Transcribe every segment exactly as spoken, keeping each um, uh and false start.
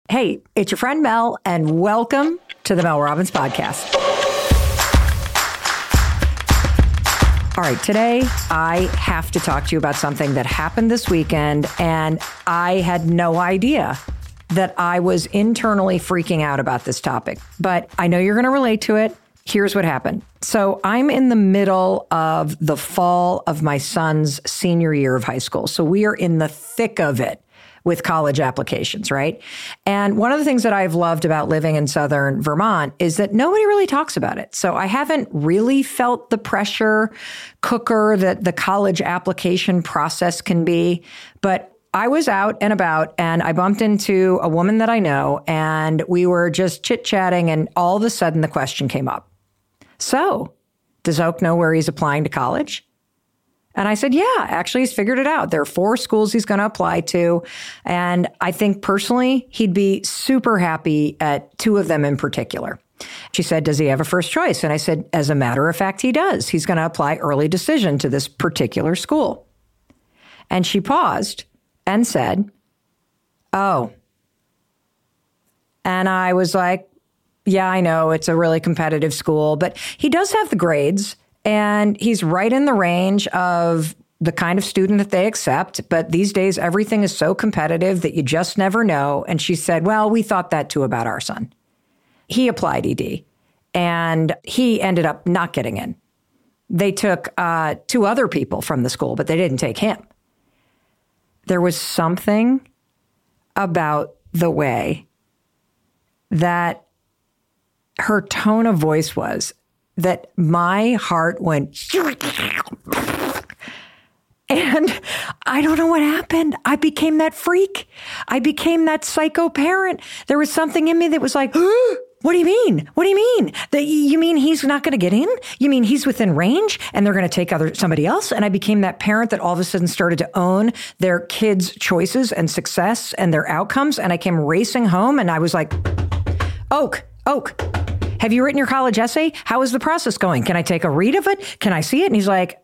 Hey, it's your friend Mel, and welcome to the Mel Robbins Podcast. All right, today I have to talk to you about something that happened this weekend, and I had no idea that I was internally freaking out about this topic. But I know you're going to relate to it. Here's what happened. So I'm in the middle of the fall of my son's senior year of high school. So we are in the thick of it with college applications, right? And one of the things that I've loved about living in Southern Vermont is that nobody really talks about it. So I haven't really felt the pressure cooker that the college application process can be. But I was out and about and I bumped into a woman that I know and we were just chit-chatting and all of a sudden the question came up. So, does Oak know where he's applying to college? And I said, yeah, actually, he's figured it out. There are four schools he's going to apply to. And I think personally, he'd be super happy at two of them in particular. She said, does he have a first choice? And I said, as a matter of fact, he does. He's going to apply early decision to this particular school. And she paused and said, oh. And I was like, yeah, I know it's a really competitive school, but he does have the grades. And he's right in the range of the kind of student that they accept. But these days, everything is so competitive that you just never know. And she said, well, we thought that too about our son. He applied E D and he ended up not getting in. They took uh, two other people from the school, but they didn't take him. There was something about the way that her tone of voice was that my heart went, and I don't know what happened. I became that freak. I became that psycho parent. There was something in me that was like, what do you mean? What do you mean? That you mean he's not going to get in? You mean he's within range and they're going to take other somebody else? And I became that parent that all of a sudden started to own their kids' choices and success and their outcomes. And I came racing home and I was like, Oak, Oak. Have you written your college essay? How is the process going? Can I take a read of it? Can I see it? And he's like,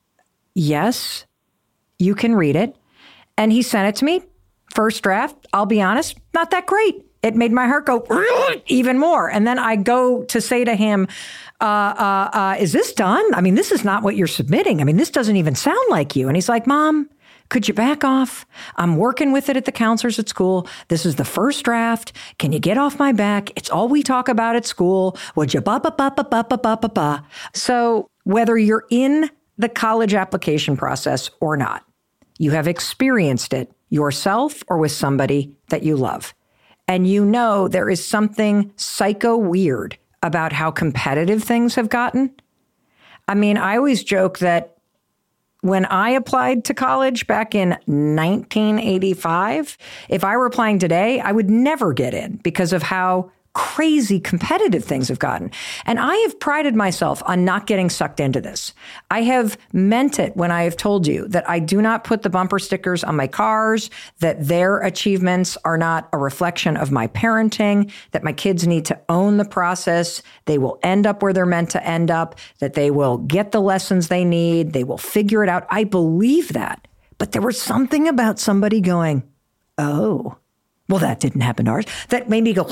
yes, you can read it. And he sent it to me. First draft, I'll be honest, not that great. It made my heart go even more. And then I go to say to him, uh, uh, uh, is this done? I mean, this is not what you're submitting. I mean, this doesn't even sound like you. And he's like, Mom, could you back off? I'm working with it at the counselors at school. This is the first draft. Can you get off my back? It's all we talk about at school. Would you ba ba ba ba ba ba ba ba ba? So whether you're in the college application process or not, you have experienced it yourself or with somebody that you love. And you know there is something psycho weird about how competitive things have gotten. I mean, I always joke that when I applied to college back in nineteen eighty-five, if I were applying today, I would never get in because of how crazy competitive things have gotten. And I have prided myself on not getting sucked into this. I have meant it when I have told you that I do not put the bumper stickers on my cars, that their achievements are not a reflection of my parenting, that my kids need to own the process. They will end up where they're meant to end up, that they will get the lessons they need. They will figure it out. I believe that. But there was something about somebody going, oh, well, that didn't happen to ours. That made me go,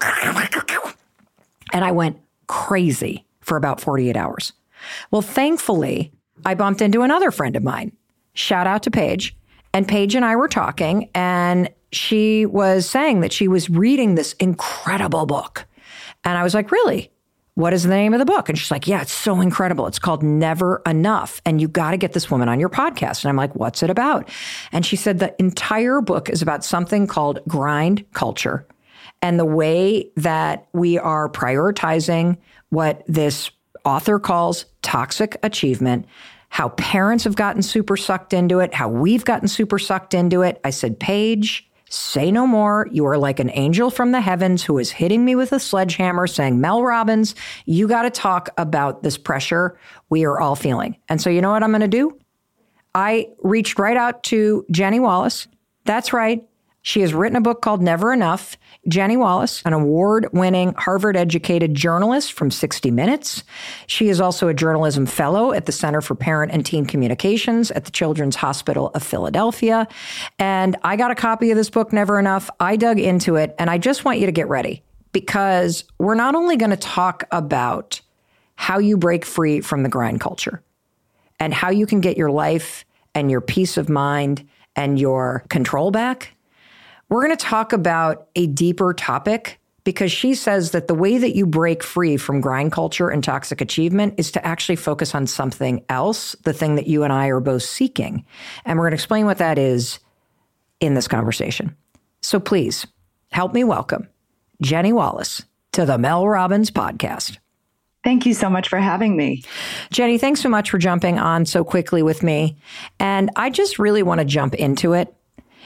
and I went crazy for about forty-eight hours. Well, thankfully, I bumped into another friend of mine. Shout out to Paige. And Paige and I were talking, and she was saying that she was reading this incredible book. And I was like, really? What is the name of the book? And she's like, yeah, it's so incredible. It's called Never Enough. And you got to get this woman on your podcast. And I'm like, what's it about? And she said the entire book is about something called grind culture and the way that we are prioritizing what this author calls toxic achievement, how parents have gotten super sucked into it, how we've gotten super sucked into it. I said, Paige, say no more. You are like an angel from the heavens who is hitting me with a sledgehammer saying, Mel Robbins, you got to talk about this pressure we are all feeling. And so you know what I'm going to do? I reached right out to Jenny Wallace. That's right. She has written a book called Never Enough. Jenny Wallace, an award-winning Harvard-educated journalist from sixty minutes. She is also a journalism fellow at the Center for Parent and Teen Communications at the Children's Hospital of Philadelphia. And I got a copy of this book, Never Enough. I dug into it, and I just want you to get ready because we're not only going to talk about how you break free from the grind culture and how you can get your life and your peace of mind and your control back. We're going to talk about a deeper topic because she says that the way that you break free from grind culture and toxic achievement is to actually focus on something else, the thing that you and I are both seeking. And we're going to explain what that is in this conversation. So please help me welcome Jenny Wallace to the Mel Robbins podcast. Thank you so much for having me. Jenny, thanks so much for jumping on so quickly with me. And I just really want to jump into it.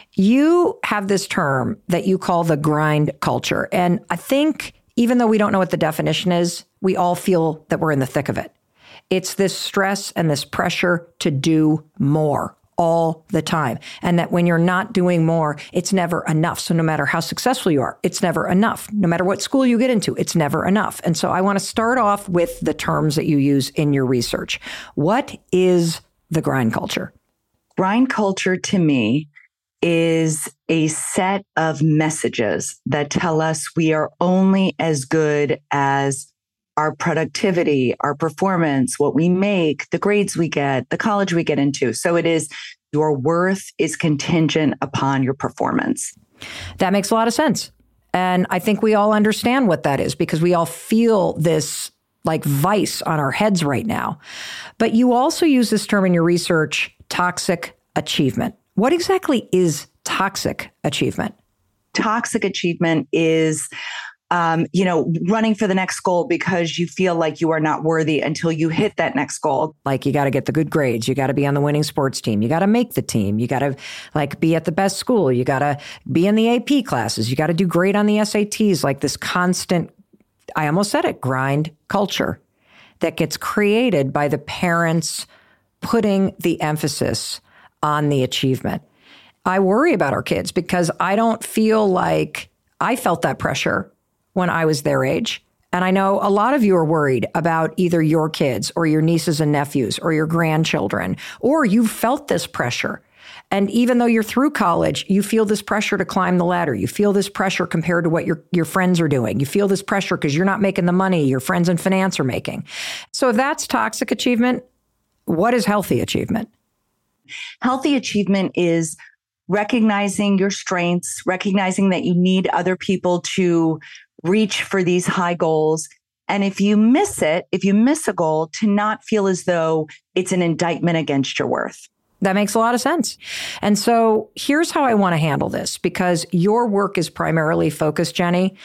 You have this term that you call the grind culture. And I think even though we don't know what the definition is, we all feel that we're in the thick of it. It's this stress and this pressure to do more all the time. And that when you're not doing more, it's never enough. So no matter how successful you are, it's never enough. No matter what school you get into, it's never enough. And so I want to start off with the terms that you use in your research. What is the grind culture? Grind culture to me is a set of messages that tell us we are only as good as our productivity, our performance, what we make, the grades we get, the college we get into. So it is your worth is contingent upon your performance. That makes a lot of sense. And I think we all understand what that is because we all feel this like vice on our heads right now. But you also use this term in your research, toxic achievement. What exactly is toxic achievement? Toxic achievement is, um, you know, running for the next goal because you feel like you are not worthy until you hit that next goal. Like you got to get the good grades. You got to be on the winning sports team. You got to make the team. You got to like be at the best school. You got to be in the A P classes. You got to do great on the S A Ts. Like this constant, I almost said it, grind culture that gets created by the parents putting the emphasis on the achievement. I worry about our kids because I don't feel like I felt that pressure when I was their age. And I know a lot of you are worried about either your kids or your nieces and nephews or your grandchildren, or you've felt this pressure. And even though you're through college, you feel this pressure to climb the ladder. You feel this pressure compared to what your, your friends are doing. You feel this pressure because you're not making the money your friends in finance are making. So if that's toxic achievement, what is healthy achievement? Healthy achievement is recognizing your strengths, recognizing that you need other people to reach for these high goals. And if you miss it, if you miss a goal, to not feel as though it's an indictment against your worth. That makes a lot of sense. And so here's how I want to handle this, because your work is primarily focused, Jenny,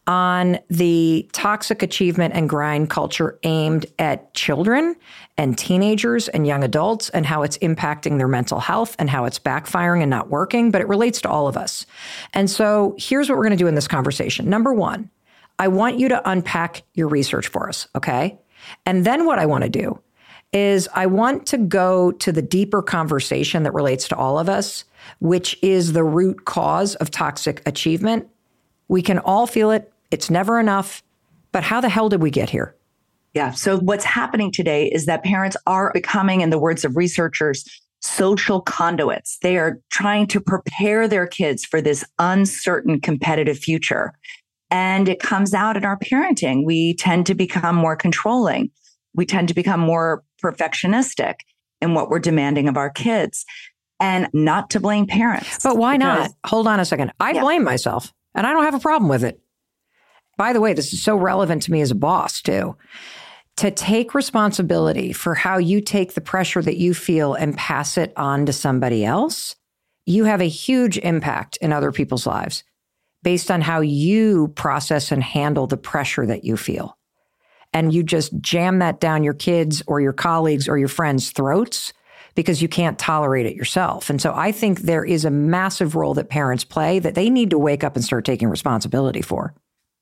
on the toxic achievement and grind culture aimed at children and teenagers and young adults and how it's impacting their mental health and how it's backfiring and not working, but it relates to all of us. And so here's what we're going to do in this conversation. Number one, I want you to unpack your research for us, okay? And then what I want to do is I want to go to the deeper conversation that relates to all of us, which is the root cause of toxic achievement. We can all feel it. It's never enough. But how the hell did we get here? Yeah. So what's happening today is that parents are becoming, in the words of researchers, social conduits. They are trying to prepare their kids for this uncertain competitive future. And it comes out in our parenting. We tend to become more controlling. We tend to become more perfectionistic in what we're demanding of our kids, and not to blame parents. But why because, not? Hold on a second. I yeah. blame myself and I don't have a problem with it. By the way, this is so relevant to me as a boss too, to take responsibility for how you take the pressure that you feel and pass it on to somebody else. You have a huge impact in other people's lives based on how you process and handle the pressure that you feel. And you just jam that down your kids or your colleagues or your friends' throats because you can't tolerate it yourself. And so I think there is a massive role that parents play that they need to wake up and start taking responsibility for.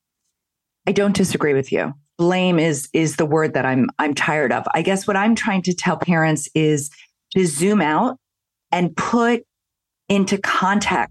I don't disagree with you. Blame is is the word that I'm I'm tired of. I guess what I'm trying to tell parents is to zoom out and put into context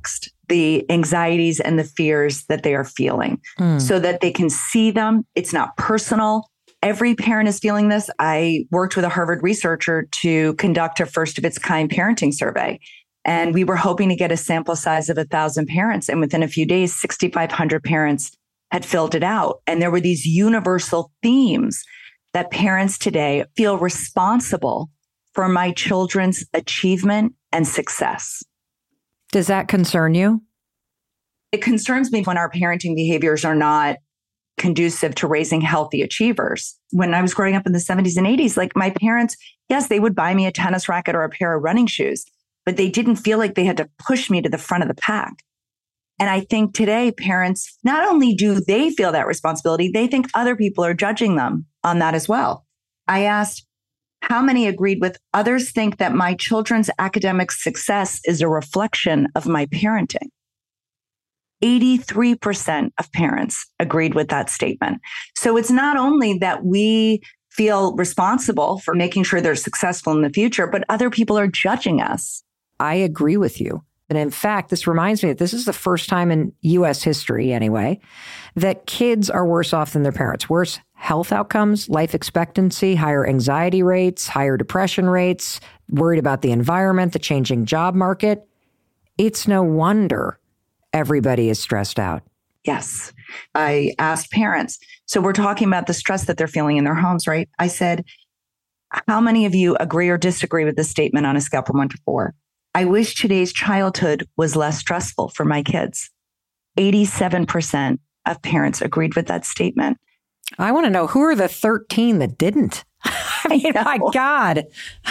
the anxieties and the fears that they are feeling mm. so that they can see them. It's not personal. Every parent is feeling this. I worked with a Harvard researcher to conduct a first of its kind parenting survey. And we were hoping to get a sample size of a thousand parents. And within a few days, six thousand five hundred parents had filled it out. And there were these universal themes that parents today feel responsible for my children's achievement and success. Does that concern you? It concerns me when our parenting behaviors are not conducive to raising healthy achievers. When I was growing up in the seventies and eighties, like my parents, yes, they would buy me a tennis racket or a pair of running shoes, but they didn't feel like they had to push me to the front of the pack. And I think today parents, not only do they feel that responsibility, they think other people are judging them on that as well. I asked how many agreed with others think that my children's academic success is a reflection of my parenting. eighty-three percent of parents agreed with that statement. So it's not only that we feel responsible for making sure they're successful in the future, but other people are judging us. I agree with you. And in fact, this reminds me that this is the first time in U S history, anyway, that kids are worse off than their parents. Worse health outcomes, life expectancy, higher anxiety rates, higher depression rates, worried about the environment, the changing job market. It's no wonder everybody is stressed out. Yes. I asked parents. So we're talking about the stress that they're feeling in their homes, right? I said, how many of you agree or disagree with this statement on a scale from one to four? I wish today's childhood was less stressful for my kids. eighty-seven percent of parents agreed with that statement. I want to know, who are the thirteen that didn't? I mean, I my God.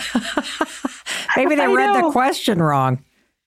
Maybe they read the question wrong.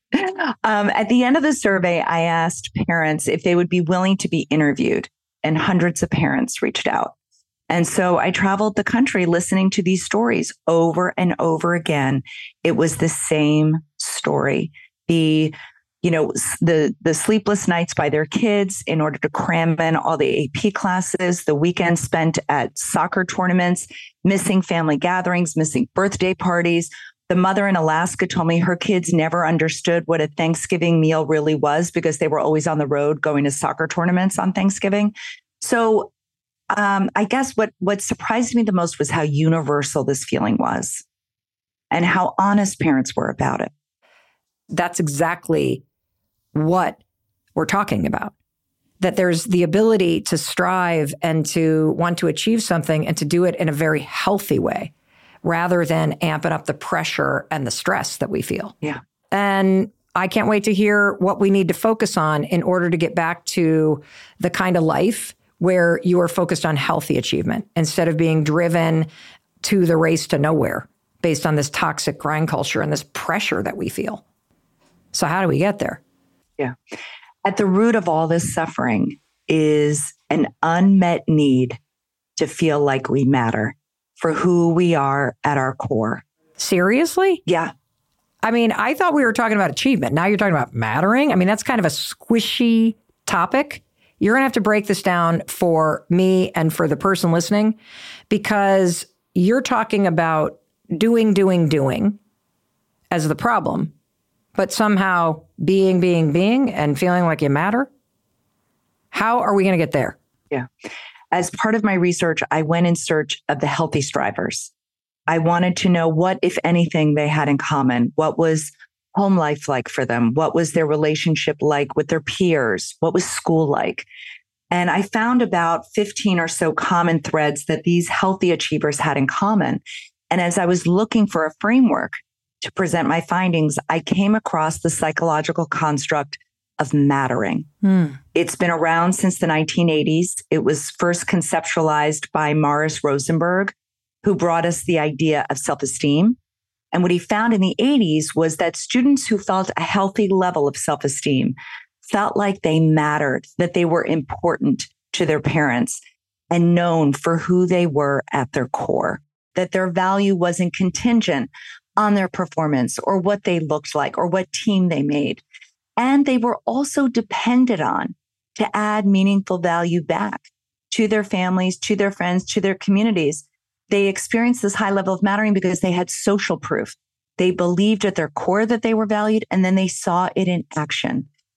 Um, at the end of the survey, I asked parents if they would be willing to be interviewed, and hundreds of parents reached out. And so I traveled the country listening to these stories over and over again. It was the same story. The, you know, the, the sleepless nights by their kids in order to cram in all the A P classes, the weekends spent at soccer tournaments, missing family gatherings, missing birthday parties. The mother in Alaska told me her kids never understood what a Thanksgiving meal really was because they were always on the road going to soccer tournaments on Thanksgiving. So um, I guess what, what surprised me the most was how universal this feeling was and how honest parents were about it. That's exactly what we're talking about. That there's the ability to strive and to want to achieve something and to do it in a very healthy way, rather than amping up the pressure and the stress that we feel. Yeah. And I can't wait to hear what we need to focus on in order to get back to the kind of life where you are focused on healthy achievement instead of being driven to the race to nowhere based on this toxic grind culture and this pressure that we feel. So how do we get there? Yeah. At the root of all this suffering is an unmet need to feel like we matter for who we are at our core. Seriously? Yeah. I mean, I thought we were talking about achievement. Now you're talking about mattering. I mean, that's kind of a squishy topic. You're going to have to break this down for me and for the person listening, because you're talking about doing, doing, doing as the problem, but somehow being, being, being and feeling like you matter. How are we going to get there? Yeah. As part of my research, I went in search of the healthy strivers. I wanted to know what, if anything, they had in common. What was home life like for them? What was their relationship like with their peers? What was school like? And I found about fifteen or so common threads that these healthy achievers had in common. And as I was looking for a framework to present my findings, I came across the psychological construct of mattering. Hmm. It's been around since the nineteen eighties. It was first conceptualized by Morris Rosenberg, who brought us the idea of self-esteem. And what he found in the eighties was that students who felt a healthy level of self-esteem felt like they mattered, that they were important to their parents and known for who they were at their core, that their value wasn't contingent on their performance or what they looked like or what team they made. And they were also depended on to add meaningful value back to their families, to their friends, to their communities. They experienced this high level of mattering because they had social proof. They believed at their core that they were valued, and then they saw it in action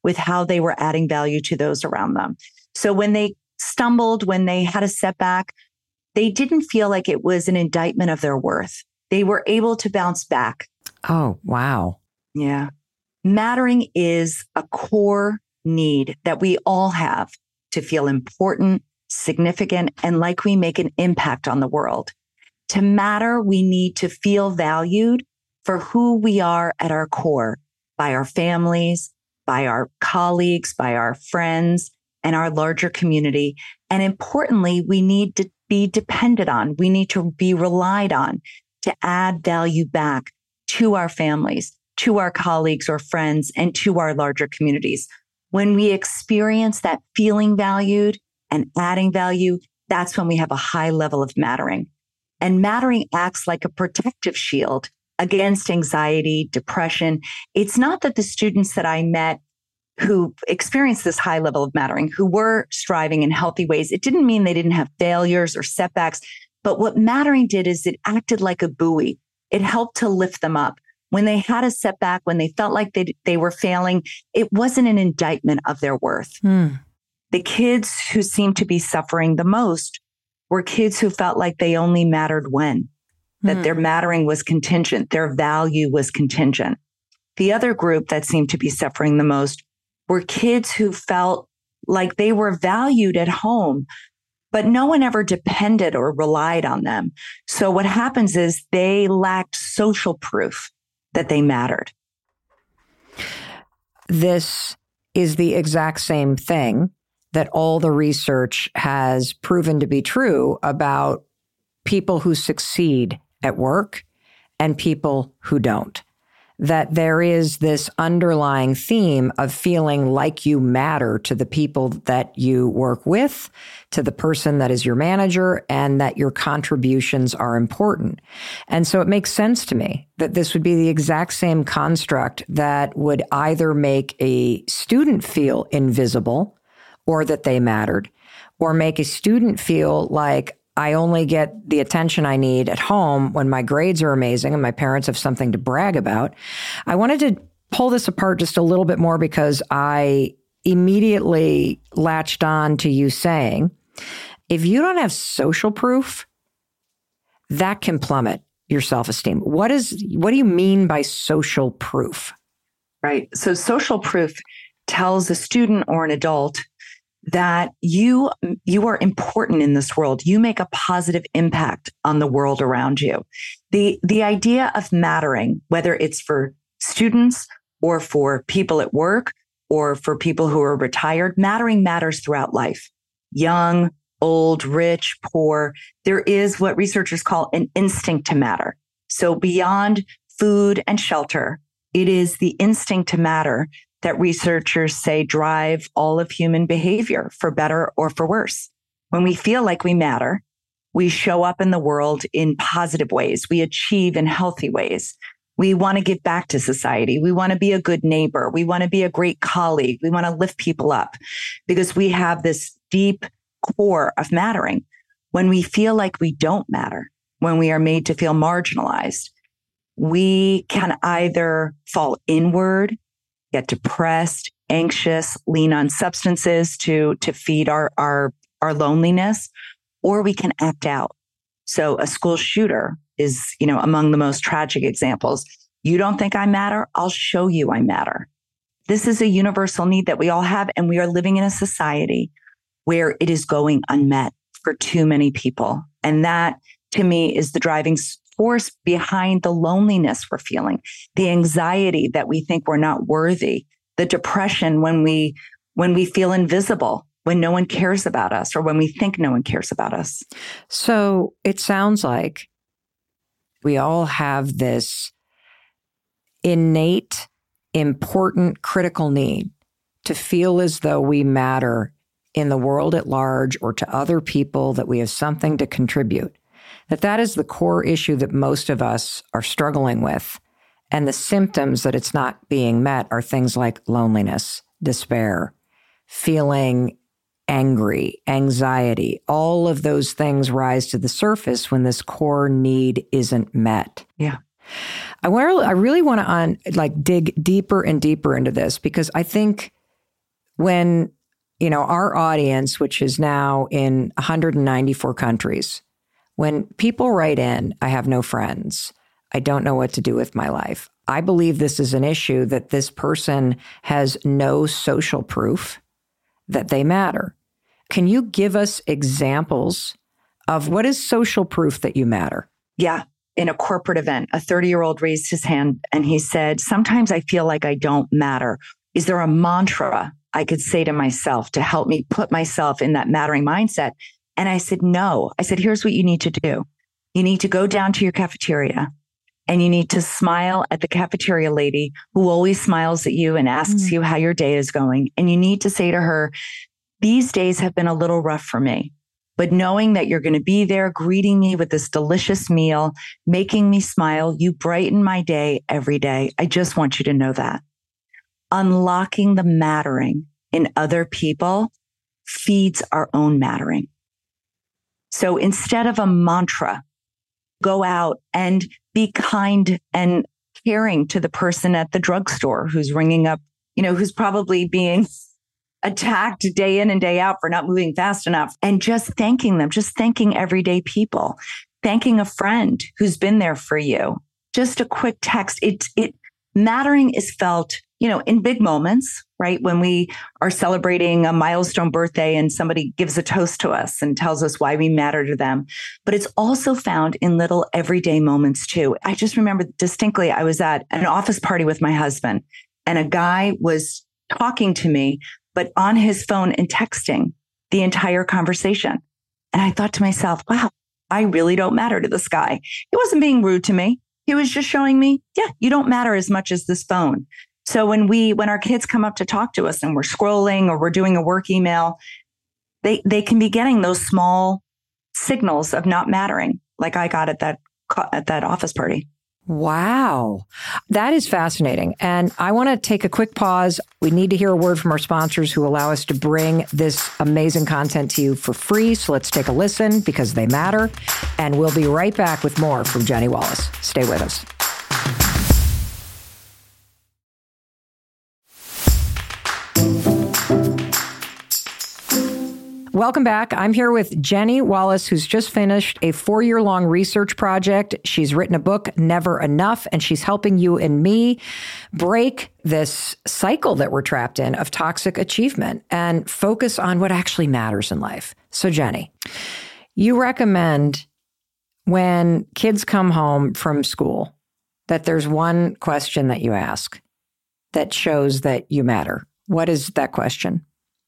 with how they were adding value to those around them. So when they stumbled, when they had a setback, they didn't feel like it was an indictment of their worth. They were able to bounce back. Oh, wow. Yeah. Mattering is a core need that we all have to feel important, significant, and like we make an impact on the world. To matter, we need to feel valued for who we are at our core by our families, by our colleagues, by our friends, and our larger community. And importantly, we need to be depended on. We need to be relied on to add value back to our families, to our colleagues or friends, and to our larger communities. When we experience that feeling valued and adding value, that's when we have a high level of mattering. And mattering acts like a protective shield against anxiety, depression. It's not that the students that I met who experienced this high level of mattering, who were striving in healthy ways, it didn't mean they didn't have failures or setbacks. But what mattering did is it acted like a buoy. It helped to lift them up. When they had a setback, when they felt like they, they were failing, it wasn't an indictment of their worth. Hmm. The kids who seemed to be suffering the most were kids who felt like they only mattered when, that hmm. their mattering was contingent, their value was contingent. The other group that seemed to be suffering the most were kids who felt like they were valued at home, but no one ever depended or relied on them. So what happens is they lacked social proof that they mattered. This is the exact same thing that all the research has proven to be true about people who succeed at work and people who don't. That there is this underlying theme of feeling like you matter to the people that you work with, to the person that is your manager, and that your contributions are important. And so it makes sense to me that this would be the exact same construct that would either make a student feel invisible or that they mattered, or make a student feel like I only get the attention I need at home when my grades are amazing and my parents have something to brag about. I wanted to pull this apart just a little bit more because I immediately latched on to you saying, if you don't have social proof, that can plummet your self-esteem. What is, what do you mean by social proof? Right. So social proof tells a student or an adult that you you are important in this world. You make a positive impact on the world around you. The the idea of mattering, whether it's for students or for people at work or for people who are retired, mattering matters throughout life. Young, old, rich, poor. There is what researchers call an instinct to matter. So beyond food and shelter, it is the instinct to matter that researchers say drive all of human behavior, for better or for worse. When we feel like we matter, we show up in the world in positive ways. We achieve in healthy ways. We want to give back to society. We want to be a good neighbor. We want to be a great colleague. We want to lift people up because we have this deep core of mattering. When we feel like we don't matter, when we are made to feel marginalized, we can either fall inward, get depressed, anxious, lean on substances to, to feed our, our, our loneliness, or we can act out. So a school shooter is, you know, among the most tragic examples. You don't think I matter? I'll show you I matter. This is a universal need that we all have, and we are living in a society where it is going unmet for too many people. And that, to me, is the driving force behind the loneliness we're feeling, the anxiety that we think we're not worthy, the depression when we when we feel invisible, when no one cares about us, or when we think no one cares about us. So it sounds like we all have this innate, important, critical need to feel as though we matter in the world at large or to other people, that we have something to contribute. That that is the core issue that most of us are struggling with. And the symptoms that it's not being met are things like loneliness, despair, feeling angry, anxiety. All of those things rise to the surface when this core need isn't met. Yeah. I want to, I really want to on like dig deeper and deeper into this because I think when, you know, our audience, which is now in one hundred ninety-four countries, when people write in, I have no friends, I don't know what to do with my life, I believe this is an issue that this person has no social proof that they matter. Can you give us examples of what is social proof that you matter? Yeah. In a corporate event, a thirty-year-old raised his hand and he said, sometimes I feel like I don't matter. Is there a mantra I could say to myself to help me put myself in that mattering mindset? And I said, no. I said, here's what you need to do. You need to go down to your cafeteria and you need to smile at the cafeteria lady who always smiles at you and asks mm. you how your day is going. And you need to say to her, these days have been a little rough for me. But knowing that you're going to be there greeting me with this delicious meal, making me smile, you brighten my day every day. I just want you to know that. Unlocking the mattering in other people feeds our own mattering. So instead of a mantra, go out and be kind and caring to the person at the drugstore who's ringing up, you know, who's probably being attacked day in and day out for not moving fast enough, and just thanking them, just thanking everyday people, thanking a friend who's been there for you. Just a quick text. It, it mattering is felt, you know, in big moments, right? When we are celebrating a milestone birthday and somebody gives a toast to us and tells us why we matter to them. But it's also found in little everyday moments too. I just remember distinctly, I was at an office party with my husband and a guy was talking to me, but on his phone and texting the entire conversation. And I thought to myself, wow, I really don't matter to this guy. He wasn't being rude to me. He was just showing me, yeah, you don't matter as much as this phone. So when we, when our kids come up to talk to us and we're scrolling or we're doing a work email, they, they can be getting those small signals of not mattering, like I got at that, at that office party. Wow. That is fascinating. And I want to take a quick pause. We need to hear a word from our sponsors who allow us to bring this amazing content to you for free. So let's take a listen because they matter. And we'll be right back with more from Jenny Wallace. Stay with us. Welcome back. I'm here with Jenny Wallace, who's just finished a four-year-long research project. She's written a book, Never Enough, and she's helping you and me break this cycle that we're trapped in of toxic achievement and focus on what actually matters in life. So, Jenny, you recommend when kids come home from school that there's one question that you ask that shows that you matter. What is that question?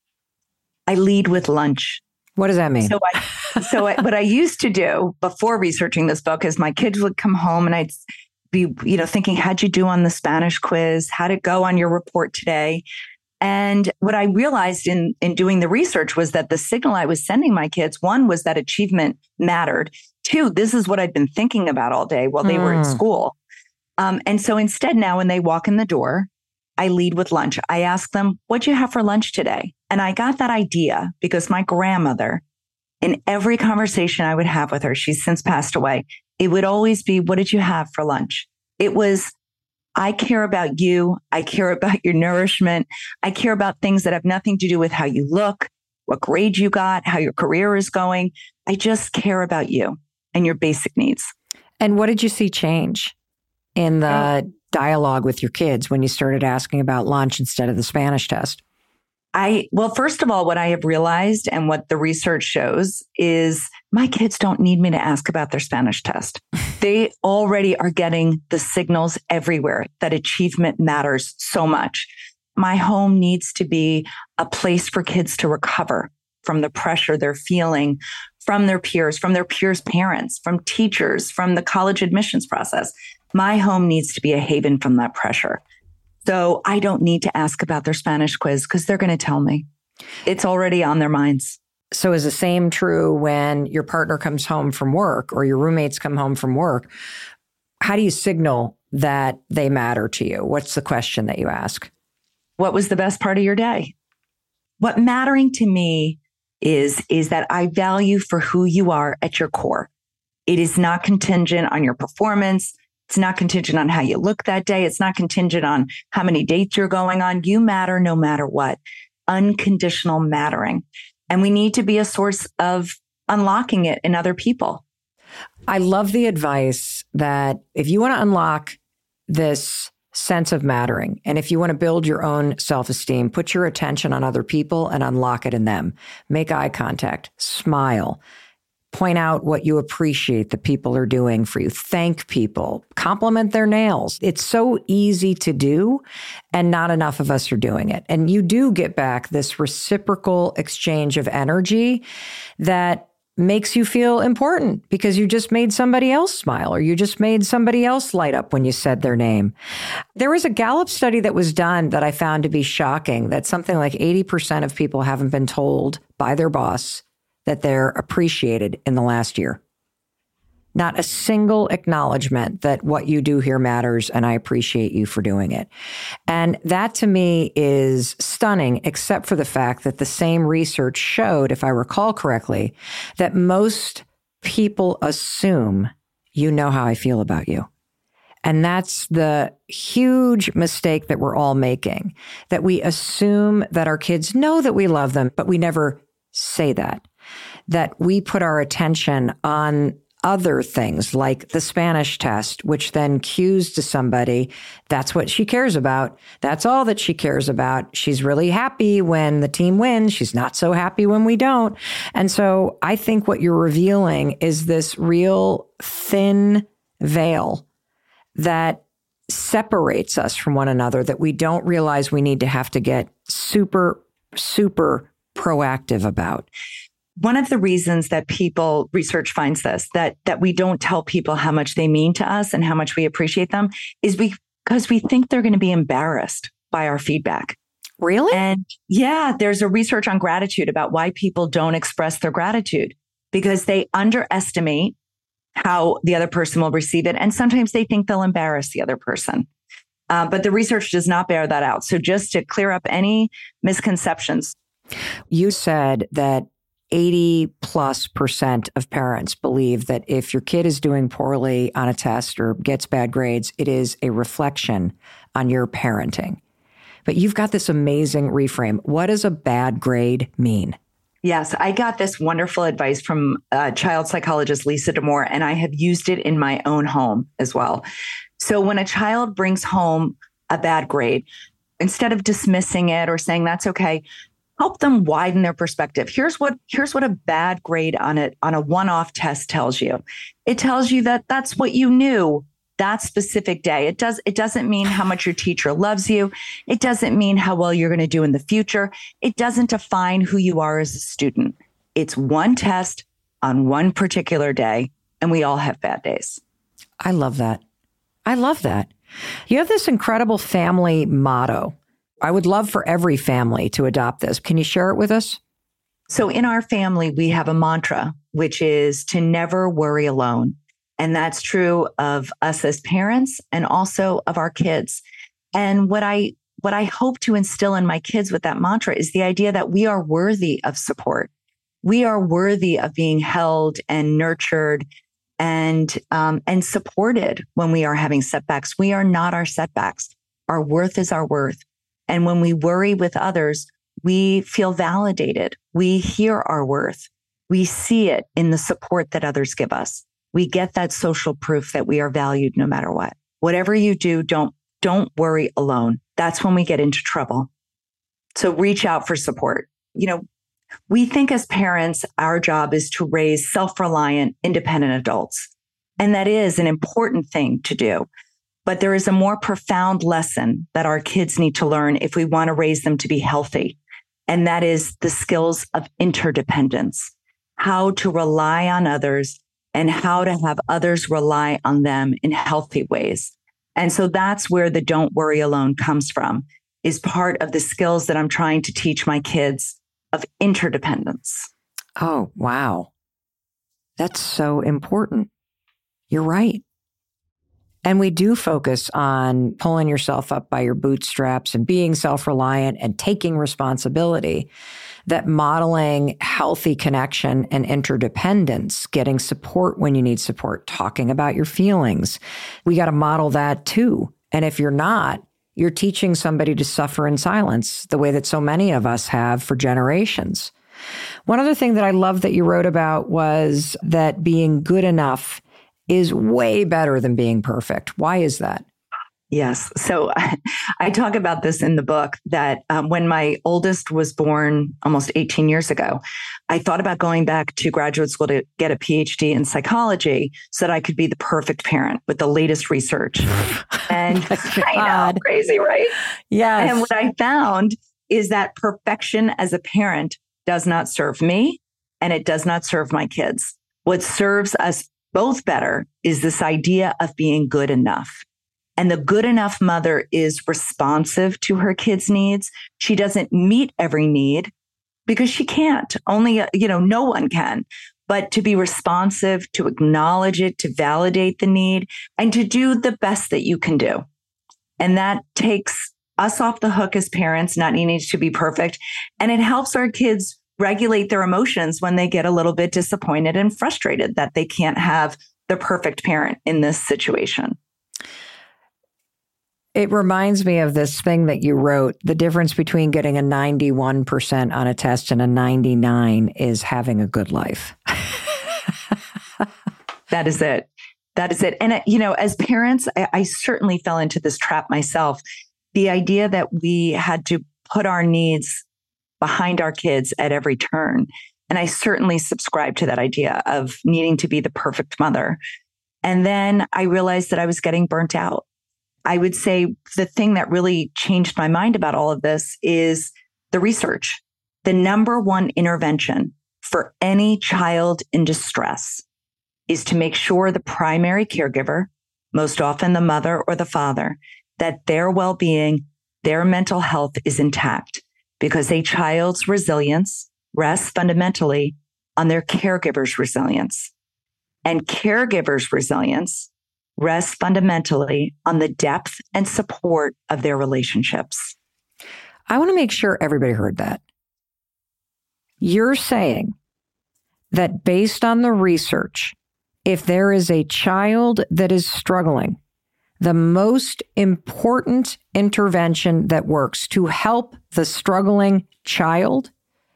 I lead with lunch. What does that mean? So, I, so I, what I used to do before researching this book is my kids would come home and I'd be, you know, thinking, how'd you do on the Spanish quiz? How'd it go on your report today? And what I realized in, in doing the research was that the signal I was sending my kids, one was that achievement mattered. Two, this is what I'd been thinking about all day while they mm. were in school. Um, and so instead now when they walk in the door, I lead with lunch. I ask them, what'd you have for lunch today? And I got that idea because my grandmother, in every conversation I would have with her, she's since passed away, it would always be, what did you have for lunch? It was, I care about you. I care about your nourishment. I care about things that have nothing to do with how you look, what grade you got, how your career is going. I just care about you and your basic needs. And what did you see change in the oh. dialogue with your kids when you started asking about lunch instead of the Spanish test? I, well, first of all, what I have realized and what the research shows is my kids don't need me to ask about their Spanish test. They already are getting the signals everywhere that achievement matters so much. My home needs to be a place for kids to recover from the pressure they're feeling from their peers, from their peers' parents, from teachers, from the college admissions process. My home needs to be a haven from that pressure. So I don't need to ask about their Spanish quiz because they're going to tell me. It's already on their minds. So is the same true when your partner comes home from work or your roommates come home from work? How do you signal that they matter to you? What's the question that you ask? What was the best part of your day? What mattering to me is, is that I value for who you are at your core. It is not contingent on your performance. It's not contingent on how you look that day. It's not contingent on how many dates you're going on. You matter no matter what. unconditional mattering. And we need to be a source of unlocking it in other people. I love the advice that if you want to unlock this sense of mattering, and if you want to build your own self-esteem, put your attention on other people and unlock it in them. Make eye contact, smile, point out what you appreciate the people are doing for you. Thank people, compliment their nails. It's so easy to do, and not enough of us are doing it. And you do get back this reciprocal exchange of energy that makes you feel important because you just made somebody else smile, or you just made somebody else light up when you said their name. There was a Gallup study that was done that I found to be shocking, that something like eighty percent of people haven't been told by their boss that they're appreciated in the last year. Not a single acknowledgement that what you do here matters and I appreciate you for doing it. And that to me is stunning, except for the fact that the same research showed, if I recall correctly, that most people assume you know how I feel about you. And that's the huge mistake that we're all making, that we assume that our kids know that we love them, but we never say that, that we put our attention on other things like the Spanish test, which then cues to somebody, that's what she cares about. That's all that she cares about. She's really happy when the team wins. She's not so happy when we don't. And so I think what you're revealing is this real thin veil that separates us from one another, that we don't realize we need to have to get super, super proactive about. One of the reasons that people, research finds this, that that we don't tell people how much they mean to us and how much we appreciate them is because we think they're going to be embarrassed by our feedback. Really? And yeah, there's a research on gratitude about why people don't express their gratitude, because they underestimate how the other person will receive it. And sometimes they think they'll embarrass the other person. Uh, but the research does not bear that out. So just to clear up any misconceptions. You said that eighty plus percent of parents believe that if your kid is doing poorly on a test or gets bad grades, it is a reflection on your parenting. But you've got this amazing reframe. What does a bad grade mean? Yes, I got this wonderful advice from uh, child psychologist Lisa D'Amour, and I have used it in my own home as well. So when a child brings home a bad grade, instead of dismissing it or saying that's okay, help them widen their perspective. Here's what here's what a bad grade on a on a one-off test tells you. It tells you that that's what you knew that specific day. It does it doesn't mean how much your teacher loves you. It doesn't mean how well you're going to do in the future. It doesn't define who you are as a student. It's one test on one particular day, and we all have bad days. I love that. I love that. You have this incredible family motto. I would love for every family to adopt this. Can you share it with us? So in our family, we have a mantra, which is to never worry alone. And that's true of us as parents and also of our kids. And what I what I hope to instill in my kids with that mantra is the idea that we are worthy of support. We are worthy of being held and nurtured and um, and supported when we are having setbacks. We are not our setbacks. Our worth is our worth. And when we worry with others, we feel validated. We hear our worth. We see it in the support that others give us. We get that social proof that we are valued no matter what. Whatever you do, don't, don't worry alone. That's when we get into trouble. So reach out for support. You know, we think as parents, our job is to raise self-reliant, independent adults. And that is an important thing to do. But there is a more profound lesson that our kids need to learn if we want to raise them to be healthy. And that is the skills of interdependence, how to rely on others and how to have others rely on them in healthy ways. And so that's where the don't worry alone comes from, is part of the skills that I'm trying to teach my kids of interdependence. Oh, wow. That's so important. You're right. And we do focus on pulling yourself up by your bootstraps and being self-reliant and taking responsibility, that modeling healthy connection and interdependence, getting support when you need support, talking about your feelings. We got to model that too. And if you're not, you're teaching somebody to suffer in silence the way that so many of us have for generations. One other thing that I love that you wrote about was that being good enough is way better than being perfect. Why is that? Yes. So I talk about this in the book that um, when my oldest was born almost eighteen years ago, I thought about going back to graduate school to get a P H D in psychology so that I could be the perfect parent with the latest research. And I know, crazy, right? Yes. And what I found is that perfection as a parent does not serve me and it does not serve my kids. What serves us both better is this idea of being good enough. And the good enough mother is responsive to her kids' needs. She doesn't meet every need because she can't. Only, you know, no one can. But to be responsive, to acknowledge it, to validate the need, and to do the best that you can do. And that takes us off the hook as parents, not needing to be perfect. And it helps our kids regulate their emotions when they get a little bit disappointed and frustrated that they can't have the perfect parent in this situation. It reminds me of this thing that you wrote. The difference between getting a ninety-one percent on a test and a ninety-nine is having a good life. That is it. That is it. And, you know, as parents, I, I certainly fell into this trap myself. The idea that we had to put our needs behind our kids at every turn. And I certainly subscribe to that idea of needing to be the perfect mother. And then I realized that I was getting burnt out. I would say the thing that really changed my mind about all of this is the research. The number one intervention for any child in distress is to make sure the primary caregiver, most often the mother or the father, that their well-being, their mental health is intact, because a child's resilience rests fundamentally on their caregiver's resilience. And caregiver's resilience rests fundamentally on the depth and support of their relationships. I want to make sure everybody heard that. You're saying that based on the research, if there is a child that is struggling, the most important intervention that works to help the struggling child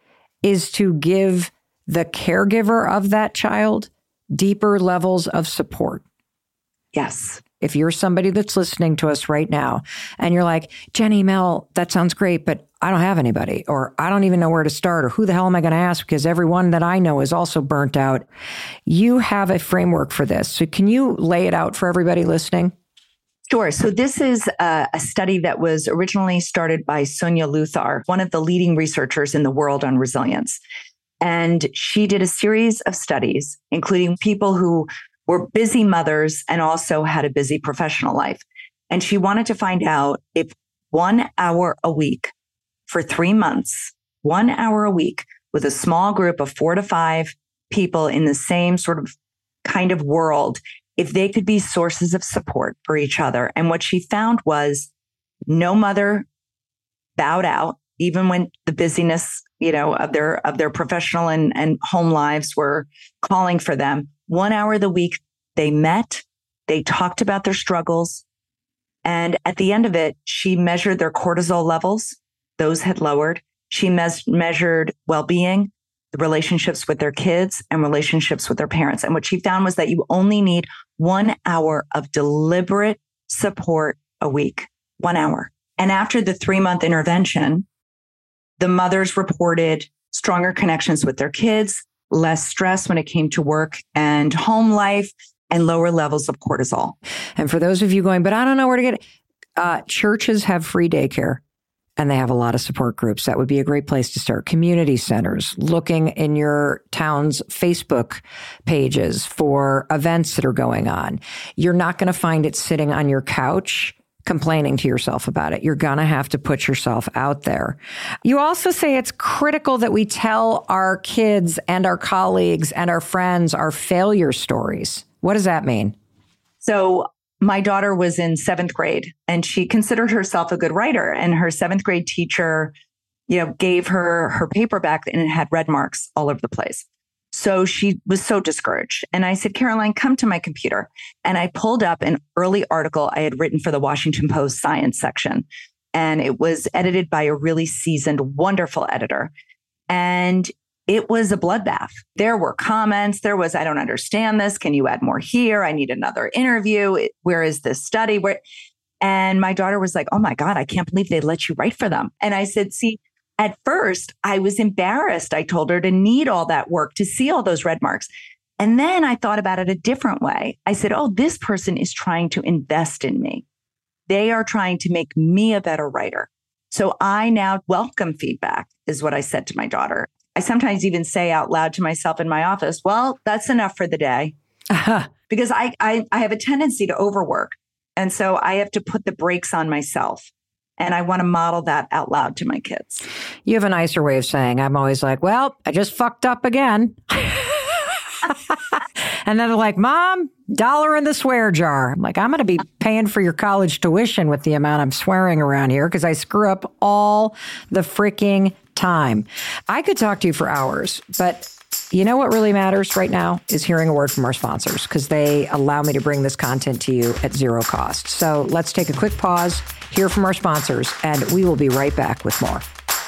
is to give the caregiver of that child deeper levels of support. Yes. If you're somebody that's listening to us right now and you're like, Jenny, Mel, that sounds great, but I don't have anybody, or I don't even know where to start, or who the hell am I going to ask? Because everyone that I know is also burnt out. You have a framework for this. So can you lay it out for everybody listening? Sure. So this is a, a study that was originally started by Sonia Luthar, one of the leading researchers in the world on resilience. And she did a series of studies, including people who were busy mothers and also had a busy professional life. And she wanted to find out if one hour a week for three months, one hour a week with a small group of four to five people in the same sort of kind of world, if they could be sources of support for each other. And what she found was no mother bowed out, even when the busyness, you know, of their of their professional and, and home lives were calling for them. One hour of the week, they met, they talked about their struggles. And at the end of it, she measured their cortisol levels. Those had lowered. She mes- measured well-being, the relationships with their kids and relationships with their parents. And what she found was that you only need one hour of deliberate support a week, one hour. And after the three-month intervention, the mothers reported stronger connections with their kids, less stress when it came to work and home life, and lower levels of cortisol. And for those of you going, but I don't know where to get it, uh, churches have free daycare. And they have a lot of support groups. That would be a great place to start. Community centers, looking in your town's Facebook pages for events that are going on. You're not going to find it sitting on your couch complaining to yourself about it. You're going to have to put yourself out there. You also say it's critical that we tell our kids and our colleagues and our friends our failure stories. What does that mean? So my daughter was in seventh grade and she considered herself a good writer, and her seventh grade teacher, you know, gave her her paper back and it had red marks all over the place. So she was so discouraged. And I said, Caroline, come to my computer. And I pulled up an early article I had written for the Washington Post science section. And it was edited by a really seasoned, wonderful editor. And it was a bloodbath. There were comments. There was, I don't understand this. Can you add more here? I need another interview. Where is this study? Where? And my daughter was like, oh my God, I can't believe they let you write for them. And I said, see, at first I was embarrassed. I told her to need all that work, to see all those red marks. And then I thought about it a different way. I said, oh, this person is trying to invest in me. They are trying to make me a better writer. So I now welcome feedback, is what I said to my daughter. I sometimes even say out loud to myself in my office, well, that's enough for the day. Uh-huh. Because I, I I have a tendency to overwork. And so I have to put the brakes on myself. And I want to model that out loud to my kids. You have a nicer way of saying, I'm always like, well, I just fucked up again. And then they're like, Mom, dollar in the swear jar. I'm like, I'm going to be paying for your college tuition with the amount I'm swearing around here because I screw up all the freaking time. I could talk to you for hours, but you know what really matters right now is hearing a word from our sponsors because they allow me to bring this content to you at zero cost. So let's take a quick pause, hear from our sponsors, and we will be right back with more.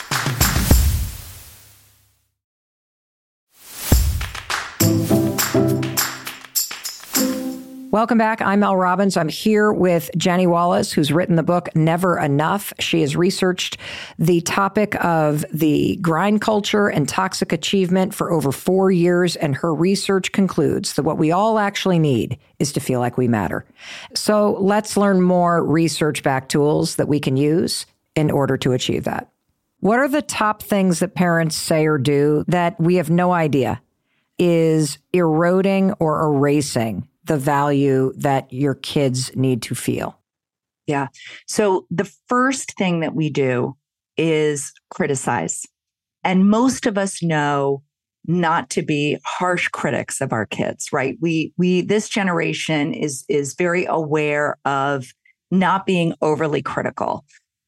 Welcome back. I'm Mel Robbins. I'm here with Jenny Wallace, who's written the book Never Enough. She has researched the topic of the grind culture and toxic achievement for over four years, and her research concludes that what we all actually need is to feel like we matter. So let's learn more research-backed tools that we can use in order to achieve that. What are the top things that parents say or do that we have no idea is eroding or erasing the value that your kids need to feel? Yeah. So the first thing that we do is criticize. And most of us know not to be harsh critics of our kids, right? We, we, this generation is, is very aware of not being overly critical.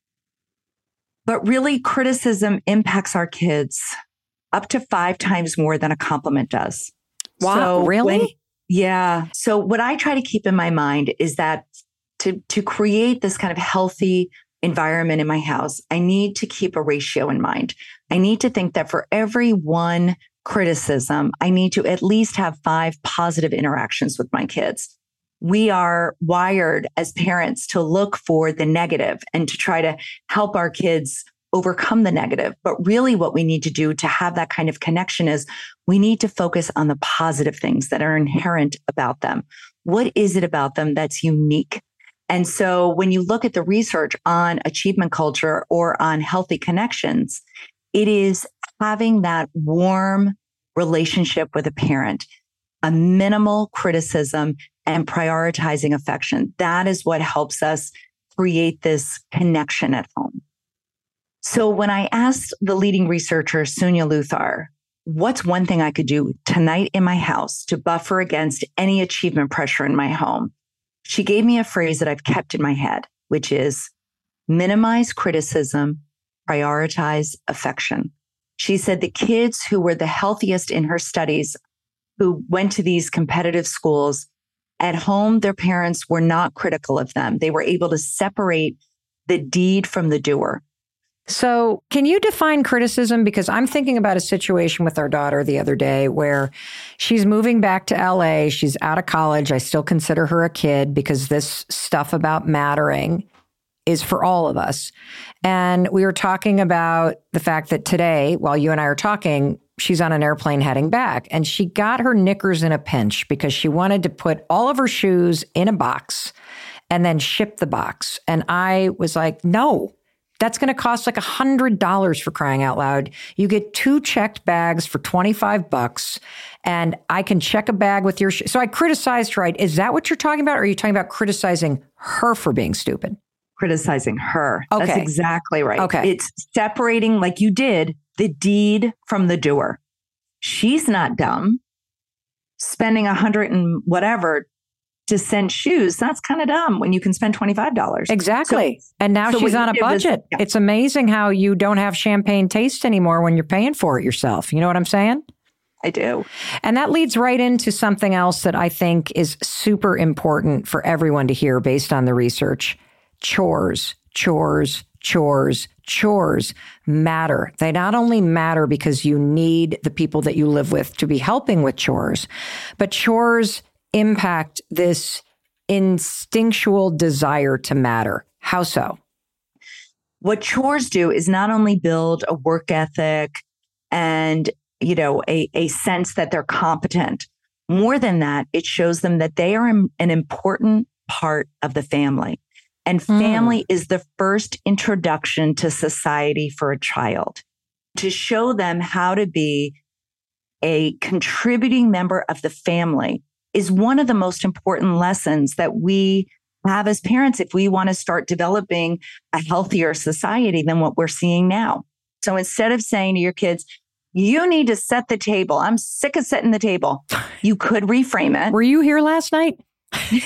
But really, criticism impacts our kids up to five times more than a compliment does. Wow, so really? When, Yeah. So what I try to keep in my mind is that to, to create this kind of healthy environment in my house, I need to keep a ratio in mind. I need to think that for every one criticism, I need to at least have five positive interactions with my kids. We are wired as parents to look for the negative and to try to help our kids overcome the negative. But really what we need to do to have that kind of connection is we need to focus on the positive things that are inherent about them. What is it about them that's unique? And so when you look at the research on achievement culture or on healthy connections, it is having that warm relationship with a parent, a minimal criticism, and prioritizing affection. That is what helps us create this connection at home. So when I asked the leading researcher, Sunya Luthar, what's one thing I could do tonight in my house to buffer against any achievement pressure in my home? She gave me a phrase that I've kept in my head, which is minimize criticism, prioritize affection. She said the kids who were the healthiest in her studies, who went to these competitive schools, at home, their parents were not critical of them. They were able to separate the deed from the doer. So can you define criticism? Because I'm thinking about a situation with our daughter the other day where she's moving back to L A. She's out of college. I still consider her a kid because this stuff about mattering is for all of us. And we were talking about the fact that today, while you and I are talking, she's on an airplane heading back, and she got her knickers in a pinch because she wanted to put all of her shoes in a box and then ship the box. And I was like, no. That's going to cost like a hundred dollars for crying out loud. You get two checked bags for twenty-five bucks, and I can check a bag with your. Sh- so I criticized her. Right? Is that what you're talking about? Or are you talking about criticizing her for being stupid? Criticizing her. Okay. That's exactly right. Okay. It's separating, like you did, the deed from the doer. She's not dumb. Spending a hundred and whatever to send shoes, that's kind of dumb when you can spend twenty-five dollars. Exactly. So, and now so she's on a budget. Was, yeah. It's amazing how you don't have champagne taste anymore when you're paying for it yourself. You know what I'm saying? I do. And that leads right into something else that I think is super important for everyone to hear based on the research. Chores, chores, chores, chores matter. They not only matter because you need the people that you live with to be helping with chores, but chores impact this instinctual desire to matter. How so? What chores do is not only build a work ethic and, you know, a, a sense that they're competent. More than that, it shows them that they are an important part of the family. And family mm. is the first introduction to society for a child, to show them how to be a contributing member of the family is one of the most important lessons that we have as parents if we want to start developing a healthier society than what we're seeing now. So instead of saying to your kids, you need to set the table, I'm sick of setting the table, you could reframe it. Were you here last night? You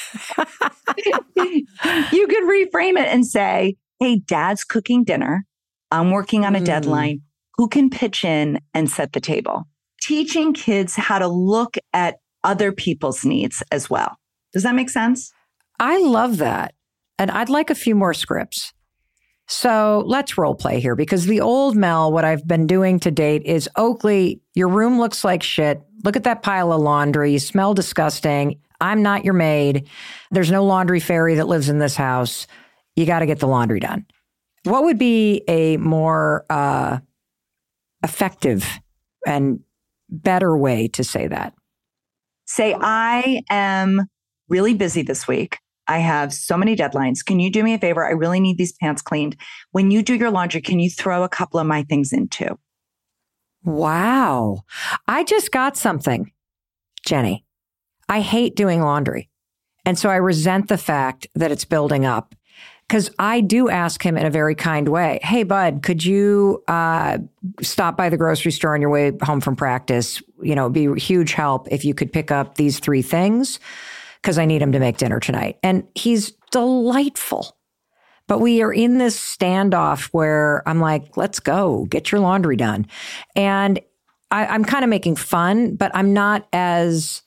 could reframe it and say, hey, dad's cooking dinner. I'm working on a mm. deadline. Who can pitch in and set the table? Teaching kids how to look at other people's needs as well. Does that make sense? I love that. And I'd like a few more scripts. So let's role play here, because the old Mel, what I've been doing to date is, Oakley, your room looks like shit. Look at that pile of laundry. You smell disgusting. I'm not your maid. There's no laundry fairy that lives in this house. You got to get the laundry done. What would be a more uh, effective and better way to say that? Say, I am really busy this week. I have so many deadlines. Can you do me a favor? I really need these pants cleaned. When you do your laundry, can you throw a couple of my things in too? Wow. I just got something, Jenny. I hate doing laundry. And so I resent the fact that it's building up, because I do ask him in a very kind way. Hey, bud, could you uh, stop by the grocery store on your way home from practice? You know, it'd be a huge help if you could pick up these three things, because I need him to make dinner tonight. And he's delightful. But we are in this standoff where I'm like, let's go, get your laundry done. And I, I'm kind of making fun, but I'm not as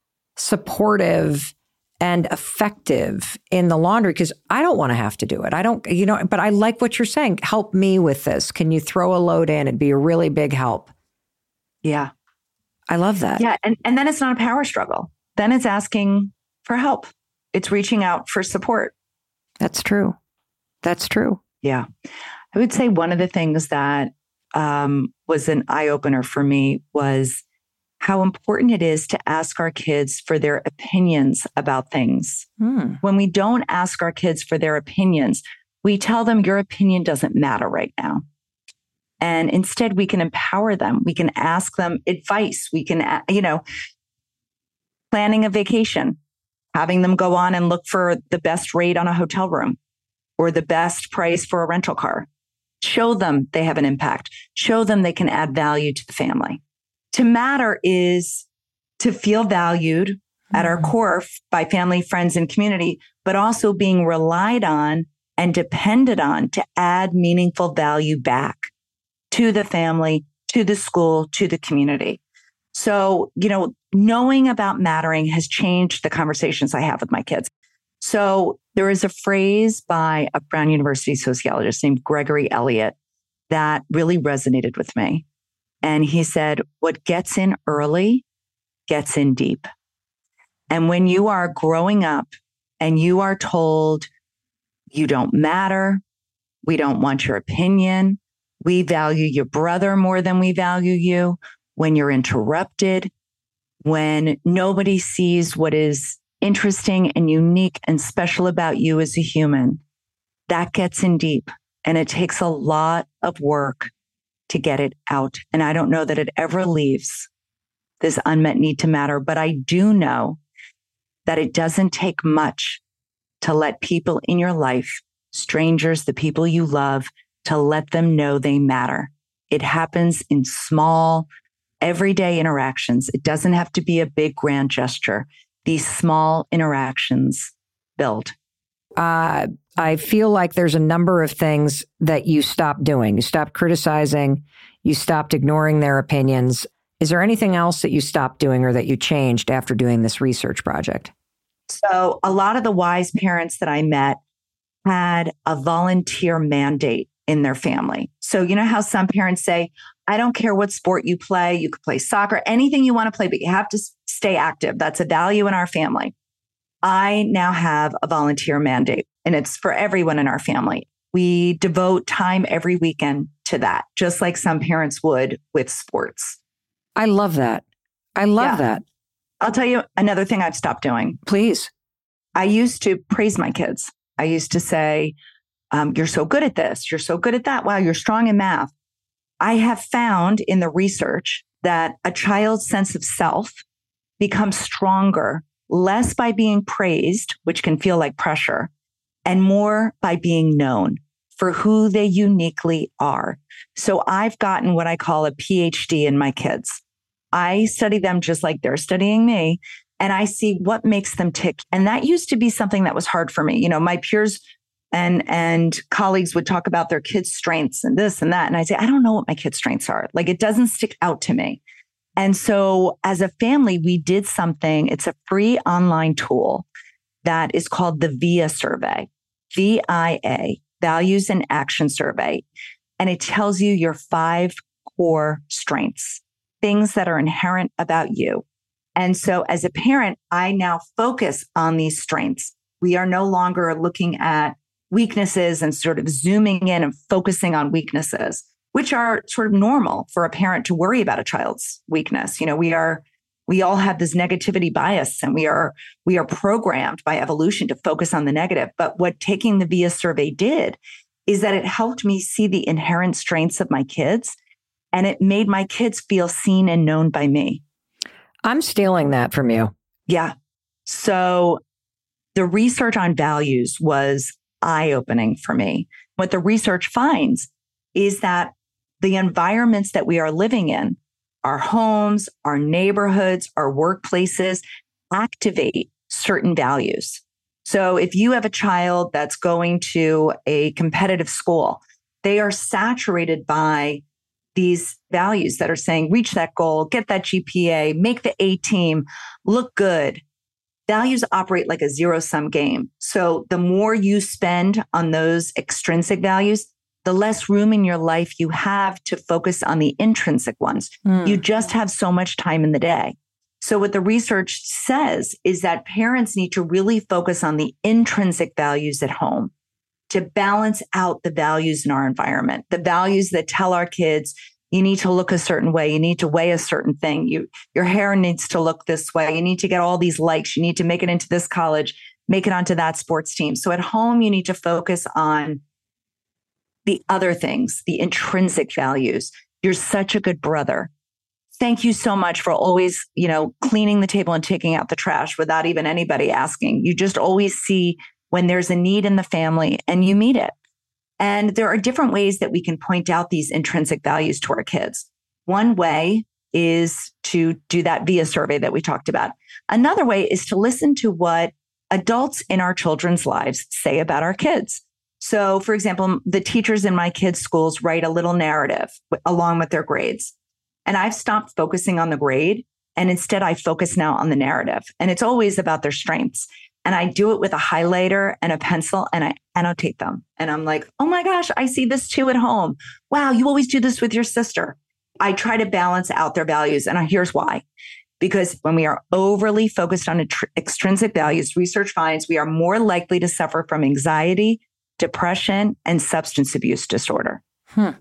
supportive and effective in the laundry because I don't want to have to do it. I don't, you know, but I like what you're saying. Help me with this. Can you throw a load in? It'd be a really big help. Yeah. I love that. Yeah. And, and then it's not a power struggle. Then it's asking for help. It's reaching out for support. That's true. That's true. Yeah. I would say one of the things that um, was an eye-opener for me was how important it is to ask our kids for their opinions about things. Hmm. When we don't ask our kids for their opinions, we tell them your opinion doesn't matter right now. And instead, we can empower them. We can ask them advice. We can, you know, planning a vacation, having them go on and look for the best rate on a hotel room or the best price for a rental car. Show them they have an impact. Show them they can add value to the family. To matter is to feel valued mm-hmm. at our core by family, friends, and community, but also being relied on and depended on to add meaningful value back to the family, to the school, to the community. So, you know, knowing about mattering has changed the conversations I have with my kids. So there is a phrase by a Brown University sociologist named Gregory Elliott that really resonated with me. And he said, what gets in early gets in deep. And when you are growing up and you are told you don't matter, we don't want your opinion, we value your brother more than we value you, when you're interrupted, when nobody sees what is interesting and unique and special about you as a human, that gets in deep. And it takes a lot of work to get it out. And I don't know that it ever leaves this unmet need to matter, but I do know that it doesn't take much to let people in your life, strangers, the people you love, to let them know they matter. It happens in small, everyday interactions. It doesn't have to be a big, grand gesture. These small interactions build. Uh, I feel like there's a number of things that you stopped doing. You stopped criticizing. You stopped ignoring their opinions. Is there anything else that you stopped doing or that you changed after doing this research project? So a lot of the WISE parents that I met had a volunteer mandate in their family. So you know how some parents say, I don't care what sport you play, you could play soccer, anything you want to play, but you have to stay active. That's a value in our family. I now have a volunteer mandate, and it's for everyone in our family. We devote time every weekend to that, just like some parents would with sports. I love that. I love Yeah. that. I'll tell you another thing I've stopped doing. Please. I used to praise my kids. I used to say, um, you're so good at this. You're so good at that. Wow, you're strong in math. I have found in the research that a child's sense of self becomes stronger, less by being praised, which can feel like pressure, and more by being known for who they uniquely are. So I've gotten what I call a P H D in my kids. I study them just like they're studying me, and I see what makes them tick. And that used to be something that was hard for me. You know, my peers and and colleagues would talk about their kids' strengths and this and that. And I'd say, I don't know what my kids' strengths are. Like, it doesn't stick out to me. And so as a family, we did something. It's a free online tool that is called the VIA survey, V I A, Values and Action Survey. And it tells you your five core strengths, things that are inherent about you. And so as a parent, I now focus on these strengths. We are no longer looking at weaknesses and sort of zooming in and focusing on weaknesses, which are sort of normal for a parent to worry about a child's weakness. You know, we are, we all have this negativity bias, and we are, we are programmed by evolution to focus on the negative. But what taking the VIA survey did is that it helped me see the inherent strengths of my kids, and it made my kids feel seen and known by me. I'm stealing that from you. Yeah. So the research on values was eye-opening for me. What the research finds is that the environments that we are living in, our homes, our neighborhoods, our workplaces, activate certain values. So if you have a child that's going to a competitive school, they are saturated by these values that are saying, reach that goal, get that G P A, make the A team, look good. Values operate like a zero-sum game. So the more you spend on those extrinsic values, the less room in your life you have to focus on the intrinsic ones. Mm. You just have so much time in the day. So what the research says is that parents need to really focus on the intrinsic values at home to balance out the values in our environment, the values that tell our kids, you need to look a certain way. You need to weigh a certain thing. You, your hair needs to look this way. You need to get all these likes. You need to make it into this college, make it onto that sports team. So at home, you need to focus on the other things, the intrinsic values. You're such a good brother. Thank you so much for always, you know, cleaning the table and taking out the trash without even anybody asking. You just always see when there's a need in the family and you meet it. And there are different ways that we can point out these intrinsic values to our kids. One way is to do that VIA survey that we talked about. Another way is to listen to what adults in our children's lives say about our kids. So, for example, the teachers in my kids' schools write a little narrative along with their grades. And I've stopped focusing on the grade. And instead, I focus now on the narrative. And it's always about their strengths. And I do it with a highlighter and a pencil, and I annotate them. And I'm like, oh my gosh, I see this too at home. Wow, you always do this with your sister. I try to balance out their values. And here's why. Because when we are overly focused on tr- extrinsic values, research finds we are more likely to suffer from anxiety, depression, and substance abuse disorder. Hmm.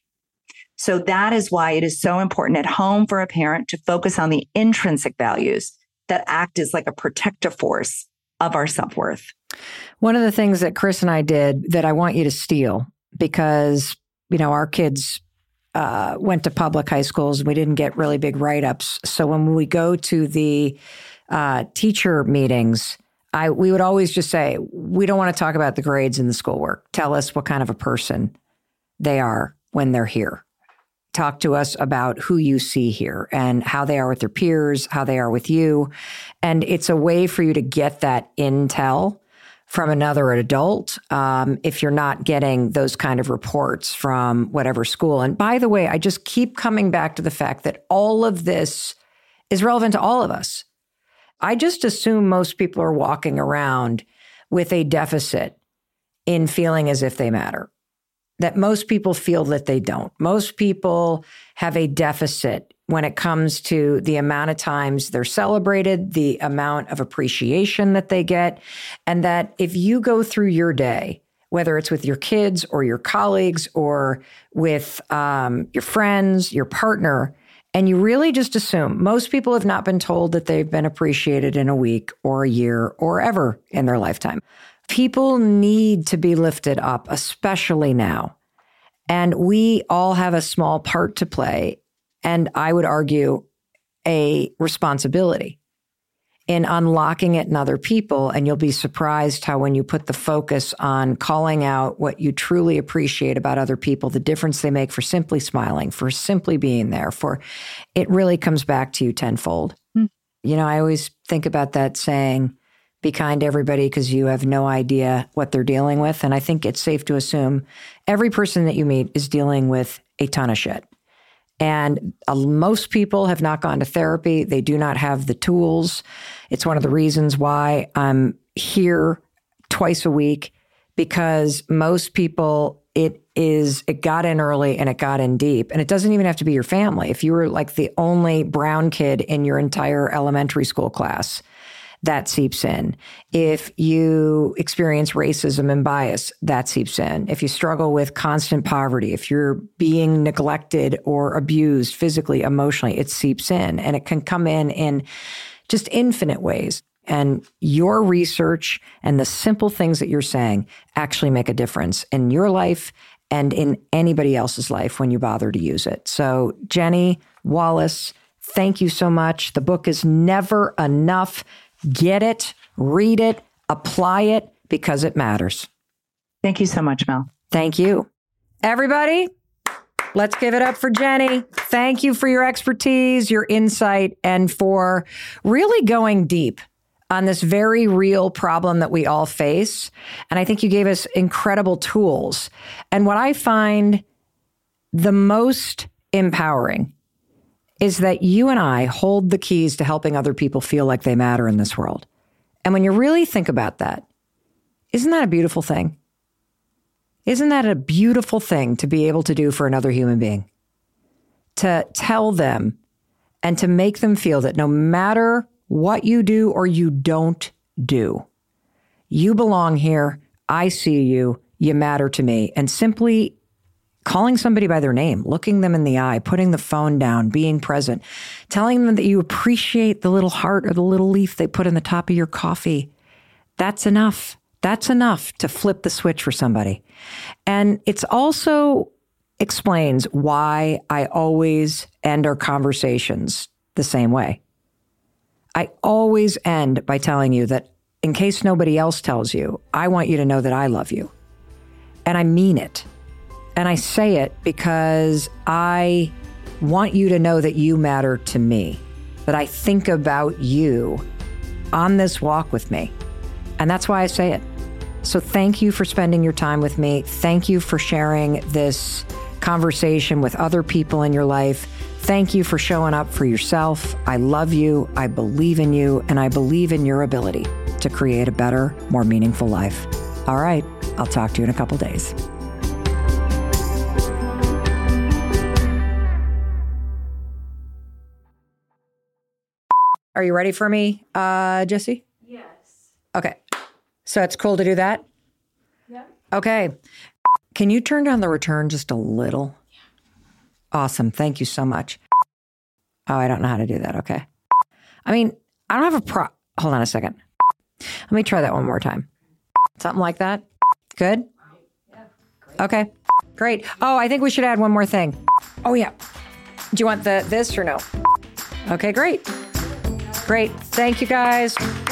So that is why it is so important at home for a parent to focus on the intrinsic values that act as like a protective force of our self-worth. One of the things that Chris and I did that I want you to steal, because, you know, our kids uh, went to public high schools and we didn't get really big write-ups. So when we go to the uh, teacher meetings, I we would always just say, we don't want to talk about the grades and the schoolwork. Tell us what kind of a person they are when they're here. Talk to us about who you see here and how they are with their peers, how they are with you. And it's a way for you to get that intel from another adult um, if you're not getting those kind of reports from whatever school. And by the way, I just keep coming back to the fact that all of this is relevant to all of us. I just assume most people are walking around with a deficit in feeling as if they matter, that most people feel that they don't. Most people have a deficit when it comes to the amount of times they're celebrated, the amount of appreciation that they get, and that if you go through your day, whether it's with your kids or your colleagues or with um, your friends, your partner, and you really just assume most people have not been told that they've been appreciated in a week or a year or ever in their lifetime. People need to be lifted up, especially now. And we all have a small part to play. And I would argue a responsibility in unlocking it in other people. And you'll be surprised how when you put the focus on calling out what you truly appreciate about other people, the difference they make for simply smiling, for simply being there, for it really comes back to you tenfold. Mm. You know, I always think about that saying, be kind to everybody because you have no idea what they're dealing with. And I think it's safe to assume every person that you meet is dealing with a ton of shit. And uh, most people have not gone to therapy. They do not have the tools. It's one of the reasons why I'm here twice a week, because most people, it is, it got in early and it got in deep. And it doesn't even have to be your family. If you were like the only brown kid in your entire elementary school class, that seeps in. If you experience racism and bias, that seeps in. If you struggle with constant poverty, if you're being neglected or abused physically, emotionally, it seeps in. And it can come in in just infinite ways. And your research and the simple things that you're saying actually make a difference in your life and in anybody else's life when you bother to use it. So Jenny Wallace, thank you so much. The book is Never Enough. Get it, read it, apply it, because it matters. Thank you so much, Mel. Thank you. Everybody, let's give it up for Jenny. Thank you for your expertise, your insight, and for really going deep on this very real problem that we all face. And I think you gave us incredible tools. And what I find the most empowering is that you and I hold the keys to helping other people feel like they matter in this world. And when you really think about that, isn't that a beautiful thing? Isn't that a beautiful thing to be able to do for another human being? To tell them and to make them feel that no matter what you do or you don't do, you belong here, I see you, you matter to me. And simply calling somebody by their name, looking them in the eye, putting the phone down, being present, telling them that you appreciate the little heart or the little leaf they put in the top of your coffee. That's enough. That's enough to flip the switch for somebody. And it's also explains why I always end our conversations the same way. I always end by telling you that in case nobody else tells you, I want you to know that I love you. And I mean it. And I say it because I want you to know that you matter to me, that I think about you on this walk with me. And that's why I say it. So thank you for spending your time with me. Thank you for sharing this conversation with other people in your life. Thank you for showing up for yourself. I love you. I believe in you. And I believe in your ability to create a better, more meaningful life. All right. I'll talk to you in a couple days. Are you ready for me, uh, Jesse? Yes. Okay. So it's cool to do that? Yeah. Okay. Can you turn down the return just a little? Yeah. Awesome. Thank you so much. Oh, I don't know how to do that. Okay. I mean, I don't have a pro... Hold on a second. Let me try that one more time. Something like that. Good? Yeah. Great. Okay. Great. Oh, I think we should add one more thing. Oh, yeah. Do you want the this or no? Okay, great. Great. Thank you, guys.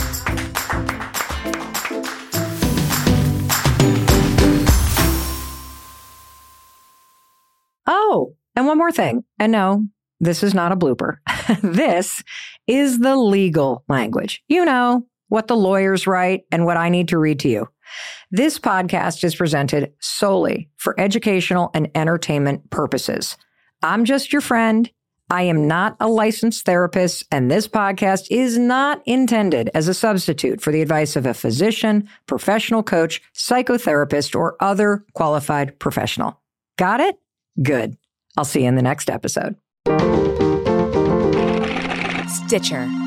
Oh, and one more thing. And no, this is not a blooper. This is the legal language. You know, what the lawyers write and what I need to read to you. This podcast is presented solely for educational and entertainment purposes. I'm just your friend. I am not a licensed therapist, and this podcast is not intended as a substitute for the advice of a physician, professional coach, psychotherapist, or other qualified professional. Got it? Good. I'll see you in the next episode. Stitcher.